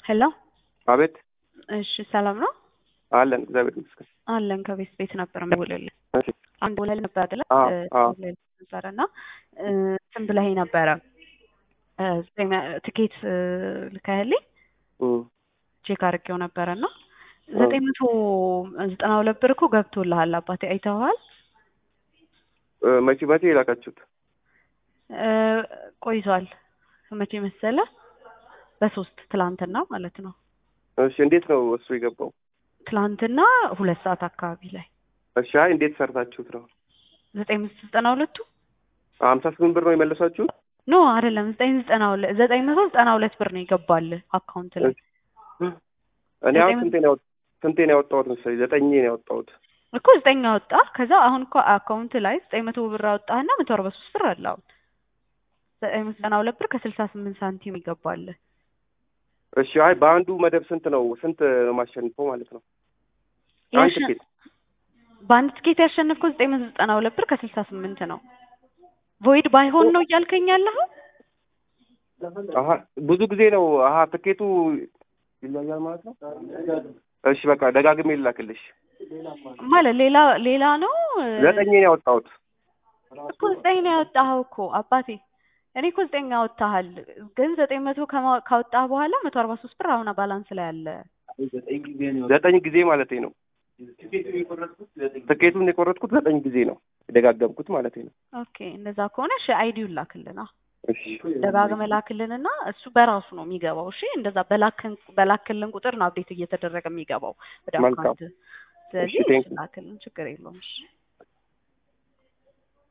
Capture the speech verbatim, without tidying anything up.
ሄሎ አቤት። እሺ ሰላም ነው አለን እግዚአብሔር ይመስገን። አለን ከቤት ቤት ነበር የምደውልልህ። እሺ አንድ ወለል ነበር አይደል? አዎ አዎ ነበርና እንትን ብለኸኝ ነበረ ትኬት ልከህልኝ ቼክ አድርጌው ነበረና ዘጠኝ መቶ ዘጠና ሁለት ብር እኮ ገብቶልሃል አባቴ አይተኸዋል? መቼ መቼ የላካችሁት? ቆይቷል። መቼ መሰለ? በሶስት ትላንትና ማለት ነው። እሺ እንዴት ነው እሱ የገባው? ትላንትና ሁለት ሰዓት አካባቢ ላይ። እሺ አይ እንዴት ሰርታችሁት ነው? ዘጠኝ መቶ ዘጠና ሁለት ሀምሳ ስምንት ብር ነው የመለሳችሁት? ኖ አይደለም ዘጠኝ መቶ ዘጠና ሁለት ዘጠኝ መቶ ዘጠና ሁለት ብር ነው ይገባል አካውንት ላይ። እኔ አሁን ስንቴ ነው ስንቴ ነው ያወጣሁት መሰለኝ? ዘጠኝ ነው ያወጣሁት እኮ ዘጠኝ አወጣ። ከዛ አሁን እኮ አካውንት ላይ ዘጠኝ መቶ ብር አወጣህና መቶ አርባ ሶስት ብር አለ። አሁን ዘጠኝ መቶ ዘጠና ሁለት ብር ከስልሳ ስምንት ሳንቲም ይገባል። እሺ አይ በአንዱ መደብ ስንት ነው ስንት ነው ማሸንፈው ማለት ነው? አንድ ትኬት በአንድ ትኬት ያሸነፍከው ዘጠኝ መቶ ዘጠና ሁለት ብር ከስልሳ ስምንት ነው። ቮይድ ባይሆን ነው እያልከኝ ያለኸው? አሃ ብዙ ጊዜ ነው። አሃ ትኬቱ ይለያል ማለት ነው። እሺ በቃ ደጋግሜ ልላክልሽ ማለት ሌላ ሌላ ነው። ዘጠኝ ነው ያወጣሁት እኮ ዘጠኝ ነው ያወጣኸው እኮ አባቴ። እኔ እኮ ዘጠኝ አወጣሃል፣ ግን ዘጠኝ መቶ ካወጣህ በኋላ መቶ አርባ ሶስት ብር አሁን ባላንስ ላይ አለ። ዘጠኝ ጊዜ ማለት ነው። ትኬቱን የቆረጥኩት ዘጠኝ ጊዜ ነው የደጋገምኩት ማለት ነው። ኦኬ እንደዛ ከሆነ እሺ አይዲውን ላክልና እሺ ደጋግመህ ላክልንና እሱ በራሱ ነው የሚገባው። እሺ እንደዛ በላክን በላክልን ቁጥር ነው አፕዴት እየተደረገ የሚገባው ወደ አካውንት። ስለዚህ ላክልን ችግር የለውም። እሺ